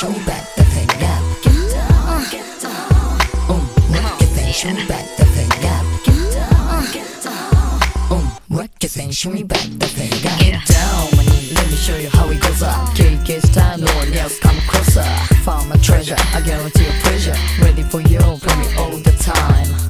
show me back the thing up. Get down, get down. Work your thing, show me back the thing up. Get down, get down. Work your thing, show me back the thing up. Get down, money, let me show you how it goes up. Kick it's time, no one else come closer. Found my treasure, I guarantee you pleasure. Ready for you, play me all the time.